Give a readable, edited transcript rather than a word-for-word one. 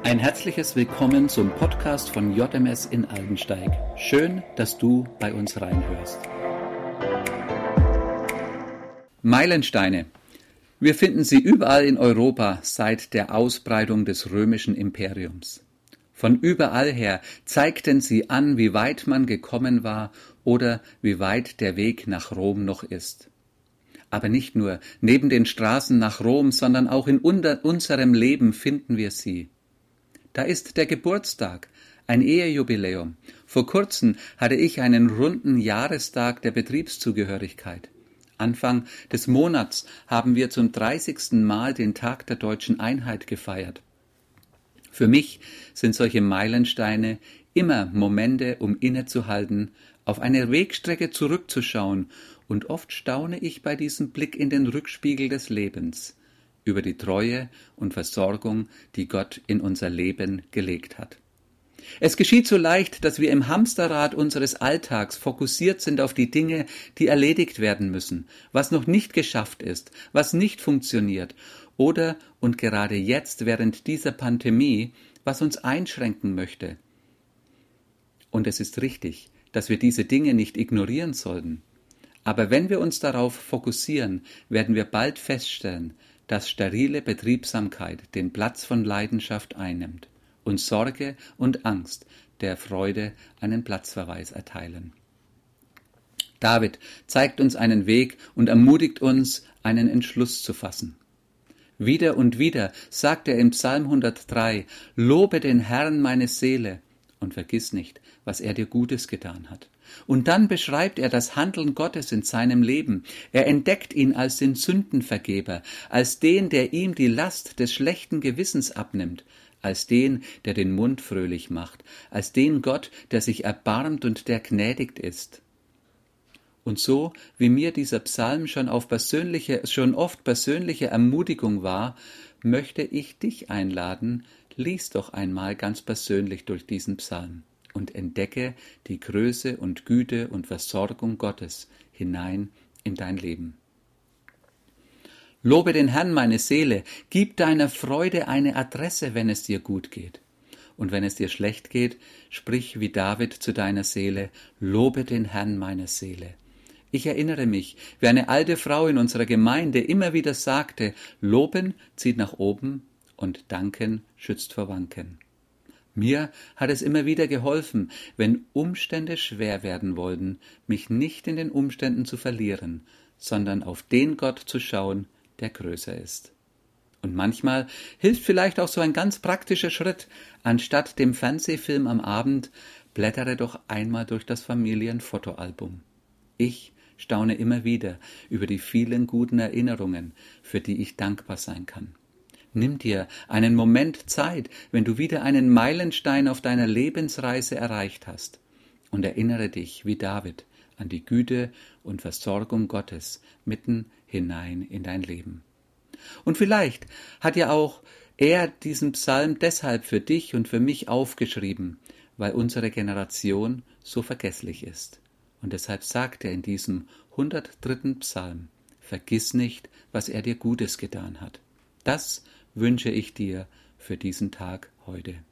Ein herzliches Willkommen zum Podcast von JMS in Aldensteig. Schön, dass du bei uns reinhörst. Meilensteine. Wir finden sie überall in Europa seit der Ausbreitung des römischen Imperiums. Von überall her zeigten sie an, wie weit man gekommen war oder wie weit der Weg nach Rom noch ist. Aber nicht nur neben den Straßen nach Rom, sondern auch in unserem Leben finden wir sie. Da ist der Geburtstag, ein Ehejubiläum. Vor kurzem hatte ich einen runden Jahrestag der Betriebszugehörigkeit. Anfang des Monats haben wir zum 30. Mal den Tag der deutschen Einheit gefeiert. Für mich sind solche Meilensteine immer Momente, um innezuhalten, auf eine Wegstrecke zurückzuschauen, und oft staune ich bei diesem Blick in den Rückspiegel des Lebens über die Treue und Versorgung, die Gott in unser Leben gelegt hat. Es geschieht so leicht, dass wir im Hamsterrad unseres Alltags fokussiert sind auf die Dinge, die erledigt werden müssen, was noch nicht geschafft ist, was nicht funktioniert oder, und gerade jetzt während dieser Pandemie, was uns einschränken möchte. Und es ist richtig, dass wir diese Dinge nicht ignorieren sollten. Aber wenn wir uns darauf fokussieren, werden wir bald feststellen, dass sterile Betriebsamkeit den Platz von Leidenschaft einnimmt und Sorge und Angst der Freude einen Platzverweis erteilen. David zeigt uns einen Weg und ermutigt uns, einen Entschluss zu fassen. Wieder und wieder sagt er im Psalm 103, »Lobe den Herrn meine Seele und vergiss nicht, was er dir Gutes getan hat.« Und dann beschreibt er das Handeln Gottes in seinem Leben. Er entdeckt ihn als den Sündenvergeber, als den, der ihm die Last des schlechten Gewissens abnimmt, als den, der den Mund fröhlich macht, als den Gott, der sich erbarmt und der gnädig ist. Und so, wie mir dieser Psalm schon oft persönliche Ermutigung war, möchte ich dich einladen, lies doch einmal ganz persönlich durch diesen Psalm und entdecke die Größe und Güte und Versorgung Gottes hinein in dein Leben. Lobe den Herrn, meine Seele, gib deiner Freude eine Adresse, wenn es dir gut geht. Und wenn es dir schlecht geht, sprich wie David zu deiner Seele, lobe den Herrn, meine Seele. Ich erinnere mich, wie eine alte Frau in unserer Gemeinde immer wieder sagte, loben zieht nach oben und danken schützt vor Wanken. Mir hat es immer wieder geholfen, wenn Umstände schwer werden wollten, mich nicht in den Umständen zu verlieren, sondern auf den Gott zu schauen, der größer ist. Und manchmal hilft vielleicht auch so ein ganz praktischer Schritt. Anstatt dem Fernsehfilm am Abend, blättere doch einmal durch das Familienfotoalbum. Ich staune immer wieder über die vielen guten Erinnerungen, für die ich dankbar sein kann. Nimm dir einen Moment Zeit, wenn du wieder einen Meilenstein auf deiner Lebensreise erreicht hast, und erinnere dich, wie David, an die Güte und Versorgung Gottes mitten hinein in dein Leben. Und vielleicht hat ja auch er diesen Psalm deshalb für dich und für mich aufgeschrieben, weil unsere Generation so vergesslich ist. Und deshalb sagt er in diesem 103. Psalm, vergiss nicht, was er dir Gutes getan hat. Das wünsche ich dir für diesen Tag heute.